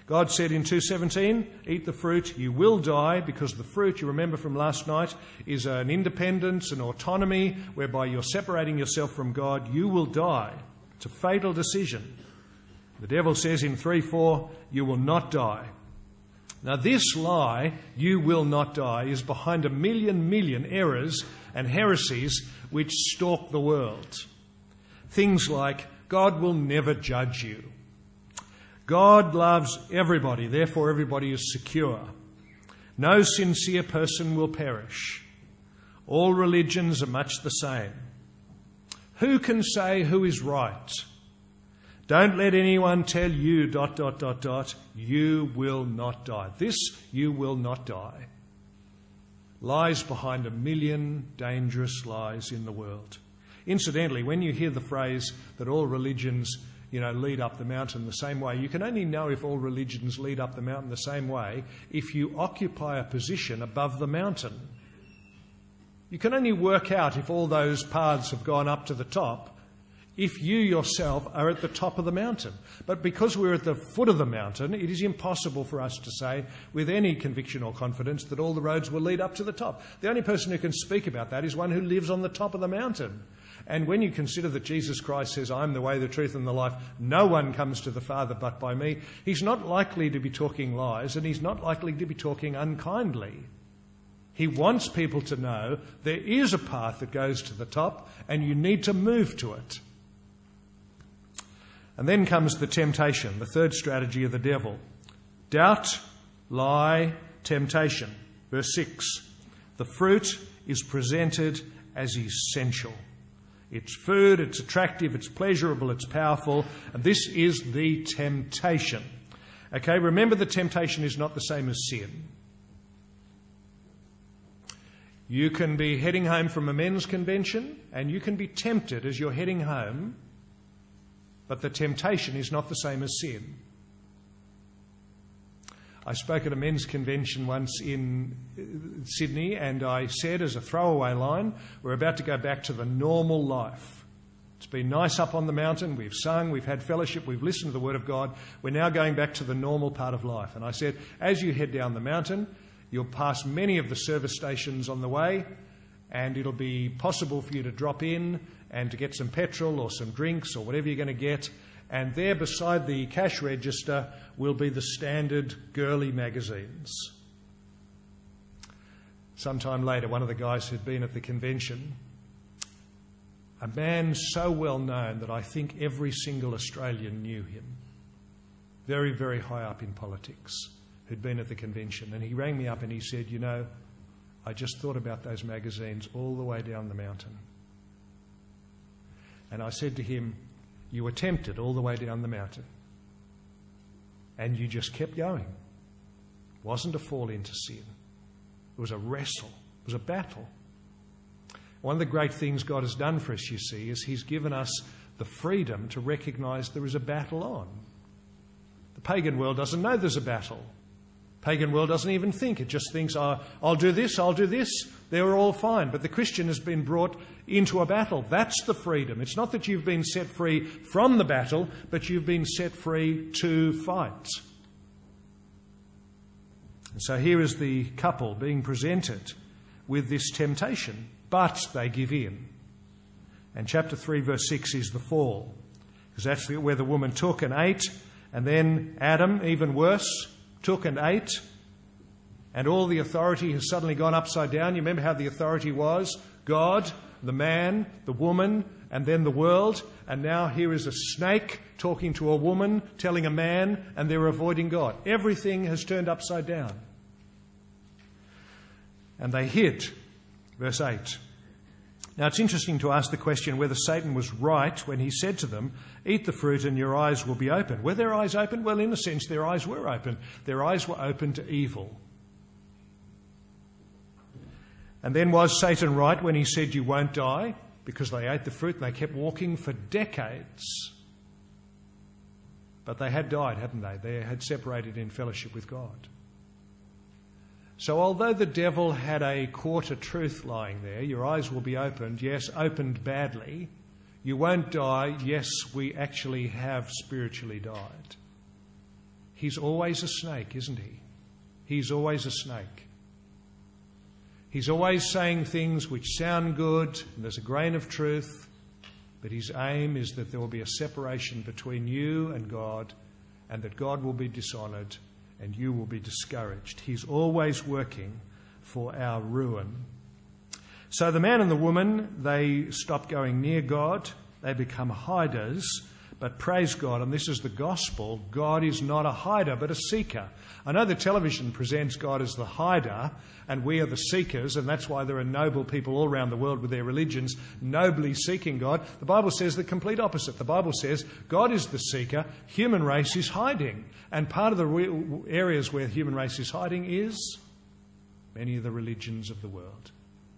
God said in 2:17, eat the fruit, you will die, because the fruit, you remember from last night, is an independence, an autonomy, whereby you're separating yourself from God. You will die. It's a fatal decision. The devil says in 3:4, you will not die. Now this lie, you will not die, is behind a million errors and heresies which stalk the world. Things like, God will never judge you. God loves everybody, therefore everybody is secure. No sincere person will perish. All religions are much the same. Who can say who is right? Don't let anyone tell you ... You will not die. This, you will not die. Lies behind a million dangerous lies in the world. Incidentally, when you hear the phrase that all religions, lead up the mountain the same way, you can only know if all religions lead up the mountain the same way if you occupy a position above the mountain. You can only work out if all those paths have gone up to the top if you yourself are at the top of the mountain. But because we're at the foot of the mountain, it is impossible for us to say with any conviction or confidence that all the roads will lead up to the top. The only person who can speak about that is one who lives on the top of the mountain. And when you consider that Jesus Christ says, I'm the way, the truth and the life, no one comes to the Father but by me, he's not likely to be talking lies, and he's not likely to be talking unkindly. He wants people to know there is a path that goes to the top and you need to move to it. And then comes the temptation, the third strategy of the devil. Doubt, lie, temptation. Verse 6. The fruit is presented as essential. It's food, it's attractive, it's pleasurable, it's powerful, and this is the temptation. Okay, remember the temptation is not the same as sin. You can be heading home from a men's convention and you can be tempted as you're heading home, but the temptation is not the same as sin. I spoke at a men's convention once in Sydney, and I said as a throwaway line, we're about to go back to the normal life. It's been nice up on the mountain, we've sung, we've had fellowship, we've listened to the Word of God. We're now going back to the normal part of life. And I said, as you head down the mountain, you'll pass many of the service stations on the way, and it'll be possible for you to drop in and to get some petrol or some drinks or whatever you're going to get. And there beside the cash register will be the standard girly magazines. Sometime later, one of the guys who'd been at the convention, a man so well known that I think every single Australian knew him, very, very high up in politics, who'd been at the convention. And he rang me up and he said, I just thought about those magazines all the way down the mountain. And I said to him, you were tempted all the way down the mountain. And you just kept going. It wasn't a fall into sin. It was a wrestle. It was a battle. One of the great things God has done for us, you see, is he's given us the freedom to recognise there is a battle on. The pagan world doesn't know there's a battle. Pagan world doesn't even think. It just thinks, I'll do this, they're all fine. But the Christian has been brought into a battle. That's the freedom. It's not that you've been set free from the battle, but you've been set free to fight. And so here is the couple being presented with this temptation, but they give in. And chapter 3, verse 6 is the fall, because that's where the woman took and ate, and then Adam, even worse, took and ate, and all the authority has suddenly gone upside down. You remember how the authority was? God, the man, the woman, and then the world. And now here is a snake talking to a woman, telling a man, and they're avoiding God. Everything has turned upside down. And they hid. Verse 8. Now it's interesting to ask the question whether Satan was right when he said to them, eat the fruit and your eyes will be open. Were their eyes open? Well, in a sense, their eyes were open. Their eyes were open to evil. And then was Satan right when he said you won't die? Because they ate the fruit and they kept walking for decades. But they had died, hadn't they? They had separated in fellowship with God. So although the devil had a quarter truth lying there, your eyes will be opened, yes, opened badly, you won't die, yes, we actually have spiritually died. He's always a snake, isn't he? He's always a snake. He's always saying things which sound good, and there's a grain of truth, but his aim is that there will be a separation between you and God, and that God will be dishonoured and you will be discouraged. He's always working for our ruin. So the man and the woman, they stop going near God. They become hiders. But praise God, and this is the gospel, God is not a hider but a seeker. I know the television presents God as the hider and we are the seekers, and that's why there are noble people all around the world with their religions nobly seeking God. The Bible says the complete opposite. The Bible says God is the seeker, human race is hiding. And part of the areas where human race is hiding is many of the religions of the world.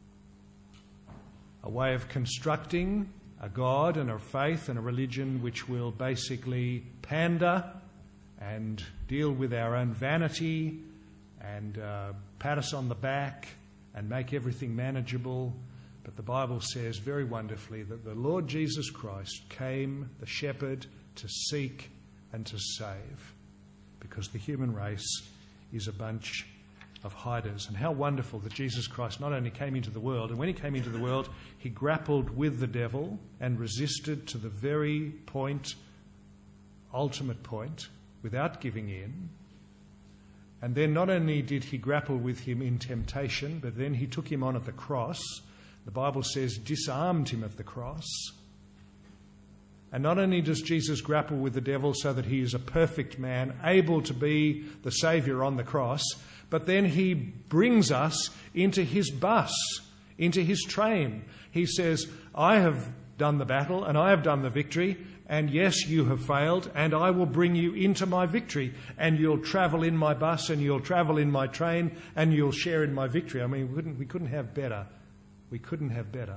A way of constructing a God and a faith and a religion which will basically pander and deal with our own vanity and pat us on the back and make everything manageable. But the Bible says very wonderfully that the Lord Jesus Christ came, the shepherd, to seek and to save, because the human race is a bunch of hiders. And how wonderful that Jesus Christ not only came into the world, and when he came into the world, he grappled with the devil and resisted to the very point, ultimate point, without giving in. And then not only did he grapple with him in temptation, but then he took him on at the cross. The Bible says disarmed him at the cross. And not only does Jesus grapple with the devil so that he is a perfect man, able to be the Saviour on the cross, but then he brings us into his bus, into his train. He says, I have done the battle and I have done the victory, and yes, you have failed, and I will bring you into my victory, and you'll travel in my bus and you'll travel in my train and you'll share in my victory. I mean, we couldn't have better. We couldn't have better.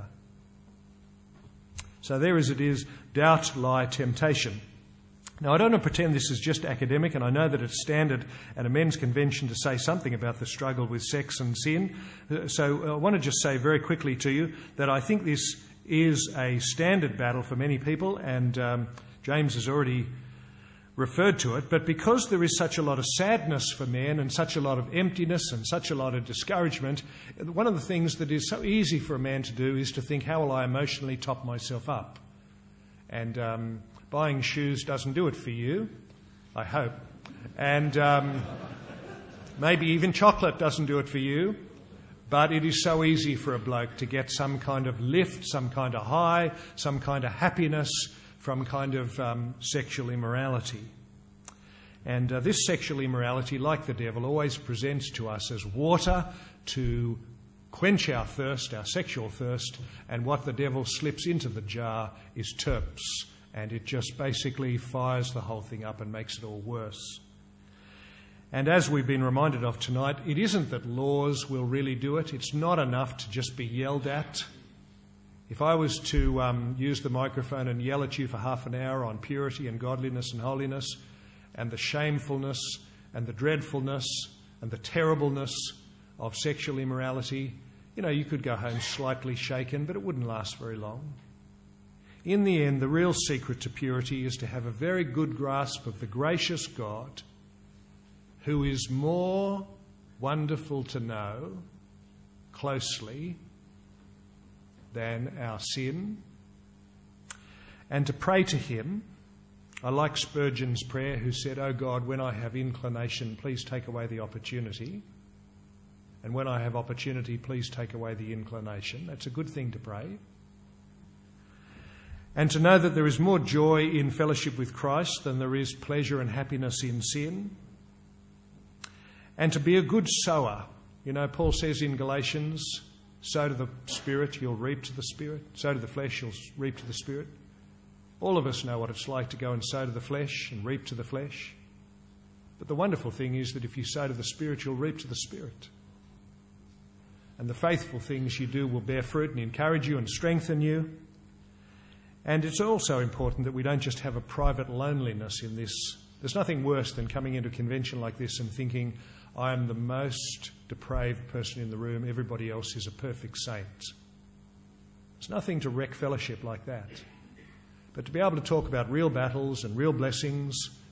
So there as it is, doubt, lie, temptation. Now, I don't want to pretend this is just academic, and I know that it's standard at a men's convention to say something about the struggle with sex and sin. So I want to just say very quickly to you that I think this is a standard battle for many people, and James has already referred to it. But because there is such a lot of sadness for men and such a lot of emptiness and such a lot of discouragement, one of the things that is so easy for a man to do is to think, how will I emotionally top myself up? And buying shoes doesn't do it for you, I hope. And maybe even chocolate doesn't do it for you. But it is so easy for a bloke to get some kind of lift, some kind of high, some kind of happiness from kind of sexual immorality. And this sexual immorality, like the devil, always presents to us as water to quench our thirst, our sexual thirst, and what the devil slips into the jar is terps. And it just basically fires the whole thing up and makes it all worse. And as we've been reminded of tonight, it isn't that laws will really do it. It's not enough to just be yelled at. If I was to use the microphone and yell at you for half an hour on purity and godliness and holiness and the shamefulness and the dreadfulness and the terribleness of sexual immorality, you could go home slightly shaken, but it wouldn't last very long. In the end, the real secret to purity is to have a very good grasp of the gracious God, who is more wonderful to know closely than our sin, and to pray to him. I like Spurgeon's prayer, who said, "Oh God, when I have inclination, please take away the opportunity. And when I have opportunity, please take away the inclination." That's a good thing to pray. And to know that there is more joy in fellowship with Christ than there is pleasure and happiness in sin. And to be a good sower. Paul says in Galatians, sow to the Spirit, you'll reap to the Spirit. Sow to the flesh, you'll reap to the Spirit. All of us know what it's like to go and sow to the flesh and reap to the flesh. But the wonderful thing is that if you sow to the Spirit, you'll reap to the Spirit. And the faithful things you do will bear fruit and encourage you and strengthen you. And it's also important that we don't just have a private loneliness in this. There's nothing worse than coming into a convention like this and thinking, I am the most depraved person in the room, everybody else is a perfect saint. There's nothing to wreck fellowship like that. But to be able to talk about real battles and real blessings,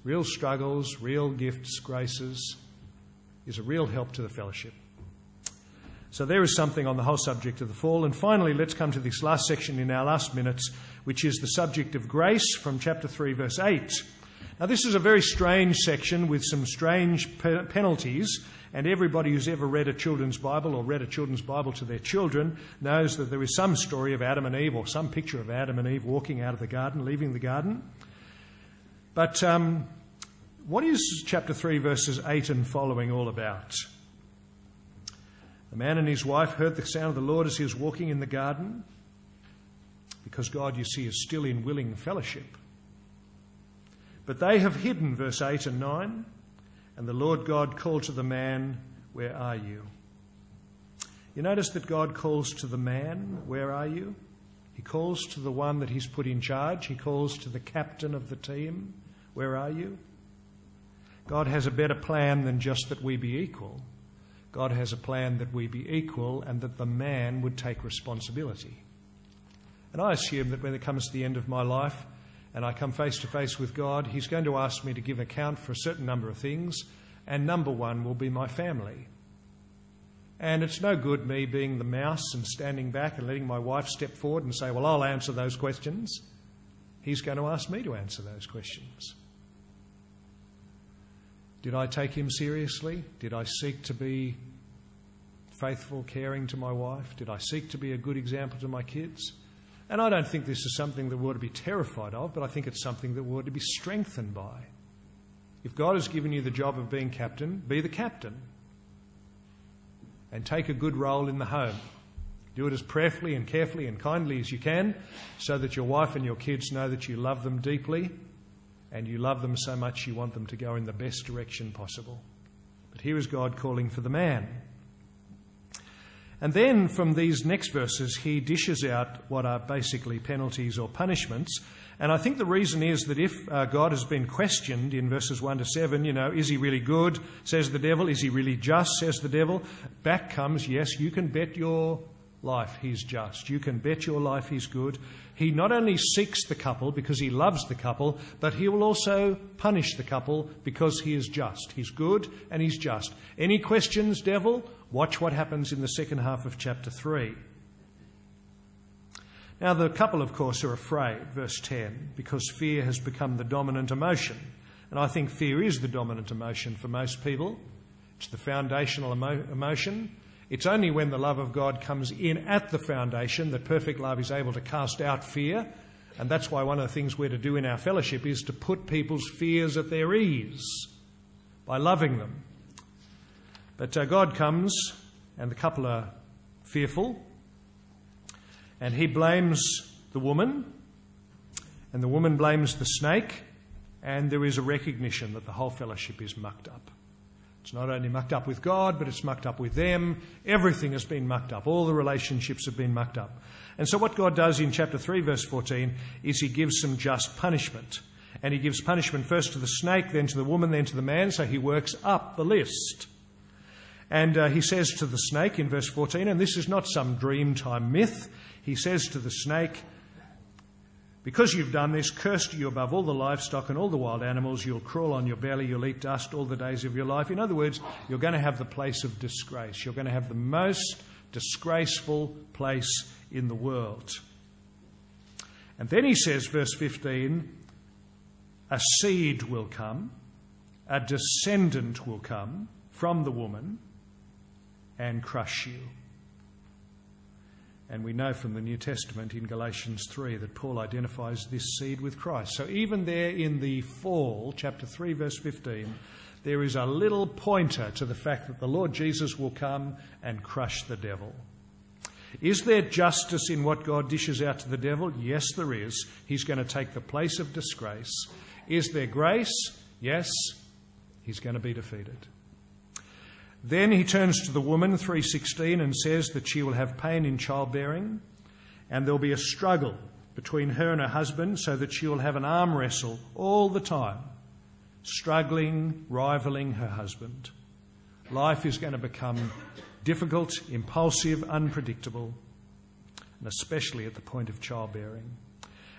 real struggles, real gifts, graces, is a real help to the fellowship. So there is something on the whole subject of the fall. And finally, let's come to this last section in our last minutes, which is the subject of grace from chapter 3, verse 8. Now, this is a very strange section with some strange penalties, and everybody who's ever read a children's Bible or read a children's Bible to their children knows that there is some story of Adam and Eve or some picture of Adam and Eve walking out of the garden, leaving the garden. But what is chapter 3, verses 8 and following all about? The man and his wife heard the sound of the Lord as he was walking in the garden, because God, you see, is still in willing fellowship. But they have hidden, verse 8 and 9, and the Lord God called to the man, "Where are you?" You notice that God calls to the man, "Where are you?" He calls to the one that he's put in charge. He calls to the captain of the team, "Where are you?" God has a better plan than just that we be equal. God has a plan that we be equal and that the man would take responsibility. And I assume that when it comes to the end of my life and I come face to face with God, he's going to ask me to give account for a certain number of things, and number one will be my family. And it's no good me being the mouse and standing back and letting my wife step forward and say, "Well, I'll answer those questions." He's going to ask me to answer those questions. Did I take him seriously? Did I seek to be faithful, caring to my wife? Did I seek to be a good example to my kids? And I don't think this is something that we ought to be terrified of, but I think it's something that we ought to be strengthened by. If God has given you the job of being captain, be the captain. And take a good role in the home. Do it as prayerfully and carefully and kindly as you can, so that your wife and your kids know that you love them deeply, and you love them so much you want them to go in the best direction possible. But here is God calling for the man. And then from these next verses, he dishes out what are basically penalties or punishments. And I think the reason is that if God has been questioned in verses 1 to 7, is he really good, says the devil? Is he really just, says the devil? Back comes, yes, you can bet your life he's just. You can bet your life he's good. He not only seeks the couple because he loves the couple, but he will also punish the couple because he is just. He's good and he's just. Any questions, devil? Watch what happens in the second half of chapter 3. Now, the couple, of course, are afraid, verse 10, because fear has become the dominant emotion. And I think fear is the dominant emotion for most people. It's the foundational emotion. It's only when the love of God comes in at the foundation that perfect love is able to cast out fear. And that's why one of the things we're to do in our fellowship is to put people's fears at their ease by loving them. But God comes and the couple are fearful. And he blames the woman, and the woman blames the snake, and there is a recognition that the whole fellowship is mucked up. It's not only mucked up with God, but it's mucked up with them. Everything has been mucked up. All the relationships have been mucked up. And so what God does in chapter 3, verse 14, is he gives some just punishment. And he gives punishment first to the snake, then to the woman, then to the man, so he works up the list. And he says to the snake in verse 14, and this is not some dreamtime myth, he says to the snake, "Because you've done this, cursed are you above all the livestock and all the wild animals. You'll crawl on your belly, you'll eat dust all the days of your life." In other words, you're going to have the place of disgrace. You're going to have the most disgraceful place in the world. And then he says, verse 15, "A seed will come, a descendant will come from the woman and crush you." And we know from the New Testament in Galatians 3 that Paul identifies this seed with Christ. So even there in the fall, chapter 3, verse 15, there is a little pointer to the fact that the Lord Jesus will come and crush the devil. Is there justice in what God dishes out to the devil? Yes, there is. He's going to take the place of disgrace. Is there grace? Yes. He's going to be defeated. Then he turns to the woman, 3:16, and says that she will have pain in childbearing, and there'll be a struggle between her and her husband, so that she will have an arm wrestle all the time, struggling, rivaling her husband. Life is going to become difficult, impulsive, unpredictable, and especially at the point of childbearing.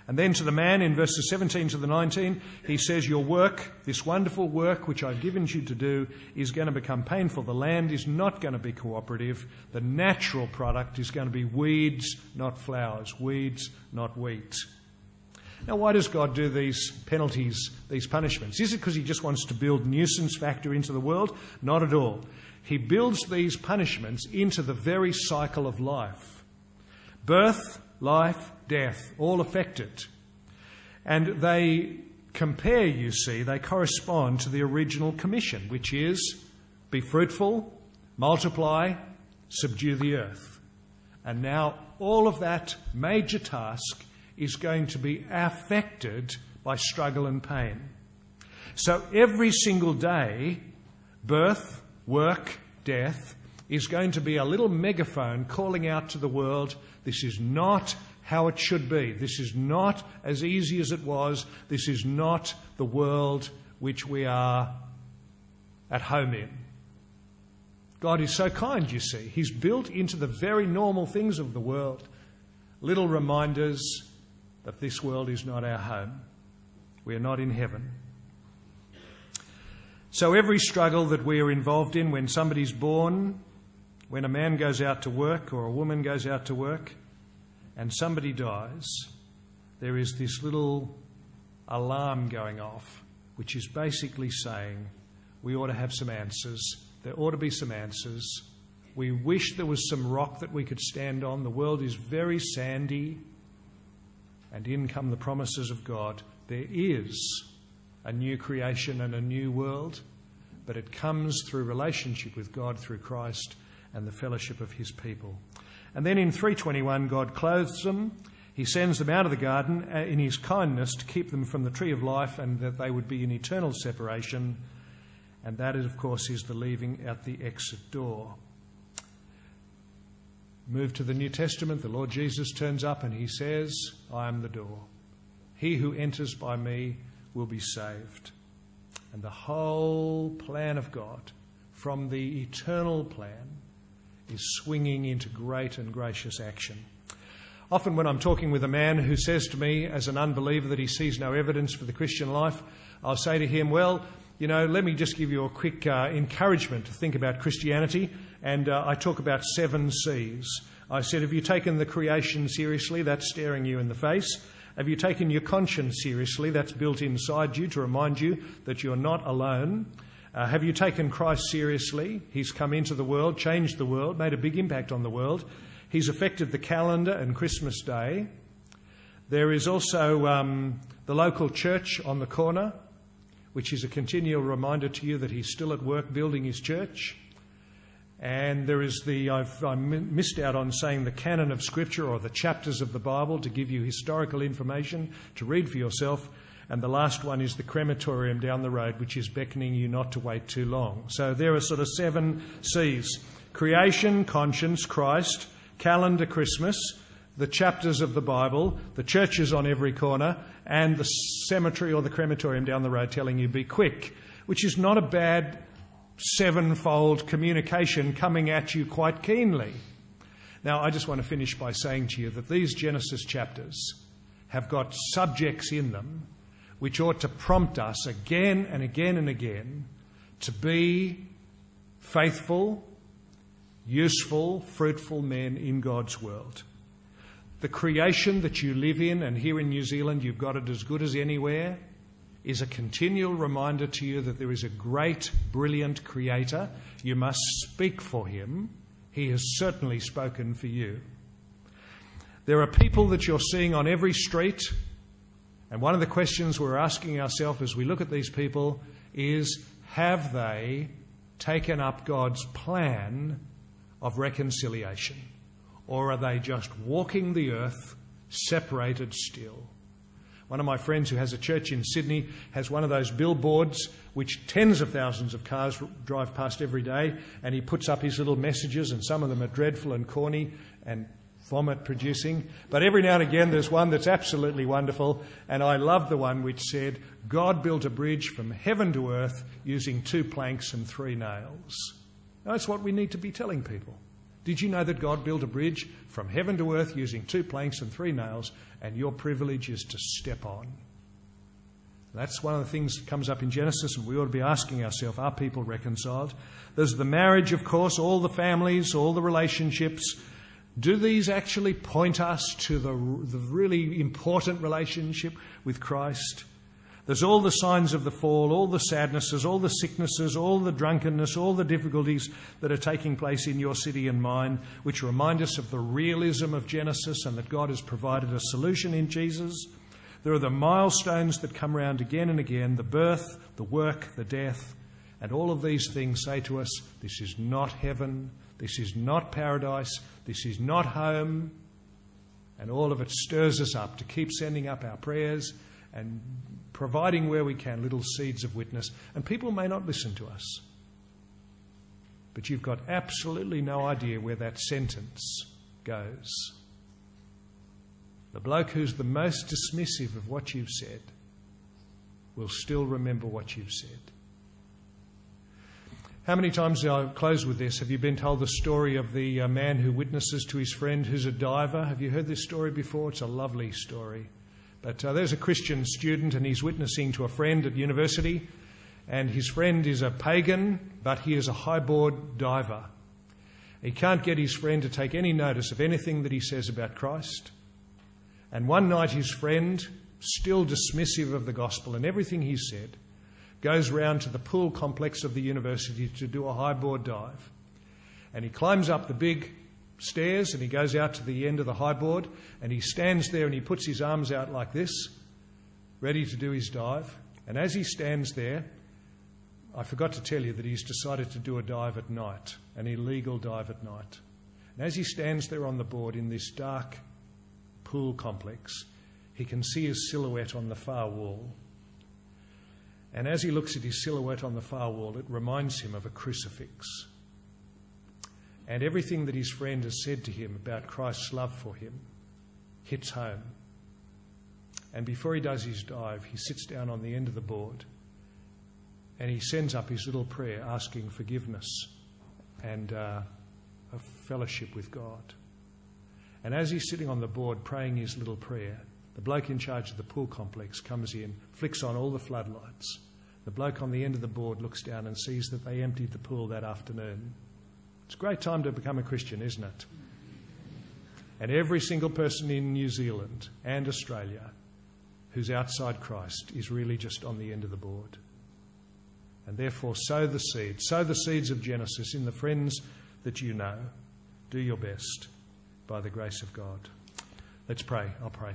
And then to the man in verses 17 to the 19, he says, your work, this wonderful work which I've given you to do, is going to become painful. The land is not going to be cooperative. The natural product is going to be weeds, not flowers. Weeds, not wheat. Now, why does God do these penalties, these punishments? Is it because he just wants to build nuisance factor into the world? Not at all. He builds these punishments into the very cycle of life. Birth, life, death, all affected. And they compare, you see, they correspond to the original commission, which is be fruitful, multiply, subdue the earth. And now all of that major task is going to be affected by struggle and pain. So every single day, birth, work, death, is going to be a little megaphone calling out to the world, this is not how it should be. This is not as easy as it was. This is not the world which we are at home in. God is so kind, you see. He's built into the very normal things of the world little reminders that this world is not our home. We are not in heaven. So every struggle that we are involved in, when somebody's born, when a man goes out to work or a woman goes out to work, and somebody dies, there is this little alarm going off, which is basically saying we ought to have some answers. There ought to be some answers. We wish there was some rock that we could stand on. The world is very sandy, and in come the promises of God. There is a new creation and a new world, but it comes through relationship with God through Christ and the fellowship of his people. And then in 3:21, God clothes them. He sends them out of the garden in his kindness to keep them from the tree of life and that they would be in eternal separation. And that, of course, is the leaving at the exit door. Move to the New Testament. The Lord Jesus turns up and he says, I am the door. He who enters by me will be saved. And the whole plan of God, from the eternal plan, is swinging into great and gracious action. Often when I'm talking with a man who says to me as an unbeliever that he sees no evidence for the Christian life, I'll say to him, well, you know, let me just give you a quick encouragement to think about Christianity. And I talk about 7 C's. I said, have you taken the creation seriously? That's staring you in the face. Have you taken your conscience seriously? That's built inside you to remind you that you're not alone. Have you taken Christ seriously? He's come into the world, changed the world, made a big impact on the world. He's affected the calendar and Christmas Day. There is also the local church on the corner, which is a continual reminder to you that he's still at work building his church. And there is I missed out on saying the canon of Scripture or the chapters of the Bible to give you historical information to read for yourself. And the last one is the crematorium down the road, which is beckoning you not to wait too long. So there are sort of 7 C's. Creation, conscience, Christ, calendar, Christmas, the chapters of the Bible, the churches on every corner, and the cemetery or the crematorium down the road telling you be quick, which is not a bad 7-fold communication coming at you quite keenly. Now, I just want to finish by saying to you that these Genesis chapters have got subjects in them which ought to prompt us again and again and again to be faithful, useful, fruitful men in God's world. The creation that you live in, and here in New Zealand you've got it as good as anywhere, is a continual reminder to you that there is a great, brilliant Creator. You must speak for him. He has certainly spoken for you. There are people that you're seeing on every street, and one of the questions we're asking ourselves as we look at these people is, have they taken up God's plan of reconciliation? Or are they just walking the earth, separated still? One of my friends who has a church in Sydney has one of those billboards which tens of thousands of cars drive past every day, and he puts up his little messages, and some of them are dreadful and corny and vomit-producing. But every now and again there's one that's absolutely wonderful, and I love the one which said, God built a bridge from heaven to earth using 2 planks and 3 nails. That's what we need to be telling people. Did you know that God built a bridge from heaven to earth using 2 planks and 3 nails, and your privilege is to step on. That's one of the things that comes up in Genesis, and we ought to be asking ourselves, are people reconciled? There's the marriage, of course, all the families, all the relationships. Do these actually point us to the really important relationship with Christ? There's all the signs of the fall, all the sadnesses, all the sicknesses, all the drunkenness, all the difficulties that are taking place in your city and mine, which remind us of the realism of Genesis and that God has provided a solution in Jesus. There are the milestones that come around again and again, the birth, the work, the death, and all of these things say to us, this is not heaven, this is not paradise, this is not home, and all of it stirs us up to keep sending up our prayers and providing where we can little seeds of witness. And people may not listen to us, but you've got absolutely no idea where that sentence goes. The bloke who's the most dismissive of what you've said will still remember what you've said. How many times, I'll close with this, have you been told the story of the man who witnesses to his friend who's a diver? Have you heard this story before? It's a lovely story. But there's a Christian student and he's witnessing to a friend at university, and his friend is a pagan, but he is a highboard diver. He can't get his friend to take any notice of anything that he says about Christ. And one night his friend, still dismissive of the gospel and everything he said, goes round to the pool complex of the university to do a highboard dive. And he climbs up the big stairs and he goes out to the end of the highboard and he stands there and he puts his arms out like this, ready to do his dive. And as he stands there, I forgot to tell you that he's decided to do a dive at night, an illegal dive at night. And as he stands there on the board in this dark pool complex, he can see his silhouette on the far wall. And as he looks at his silhouette on the far wall, it reminds him of a crucifix. And everything that his friend has said to him about Christ's love for him hits home. And before he does his dive, he sits down on the end of the board and he sends up his little prayer asking forgiveness and a fellowship with God. And as he's sitting on the board praying his little prayer, the bloke in charge of the pool complex comes in, flicks on all the floodlights. The bloke on the end of the board looks down and sees that they emptied the pool that afternoon. It's a great time to become a Christian, isn't it? And every single person in New Zealand and Australia who's outside Christ is really just on the end of the board. And therefore sow the seeds of Genesis in the friends that you know. Do your best by the grace of God. Let's pray. I'll pray.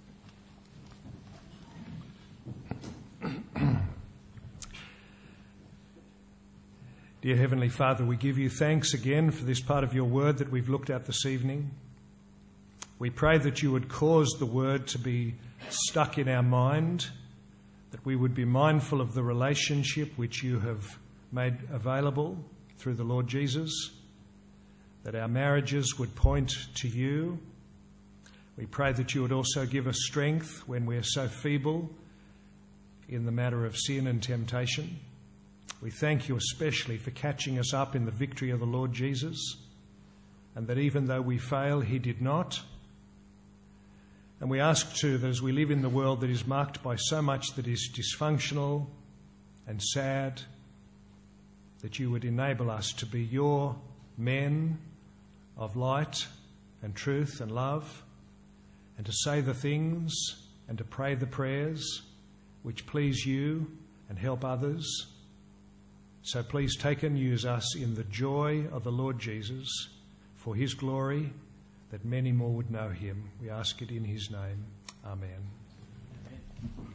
Dear Heavenly Father, we give you thanks again for this part of your word that we've looked at this evening. We pray that you would cause the word to be stuck in our mind, that we would be mindful of the relationship which you have made available through the Lord Jesus, that our marriages would point to you. We pray that you would also give us strength when we're so feeble in the matter of sin and temptation. We thank you especially for catching us up in the victory of the Lord Jesus, and that even though we fail, he did not. And we ask too that as we live in the world that is marked by so much that is dysfunctional and sad, that you would enable us to be your men of light and truth and love, and to say the things and to pray the prayers which please you and help others. So please take and use us in the joy of the Lord Jesus for his glory, that many more would know him. We ask it in his name. Amen.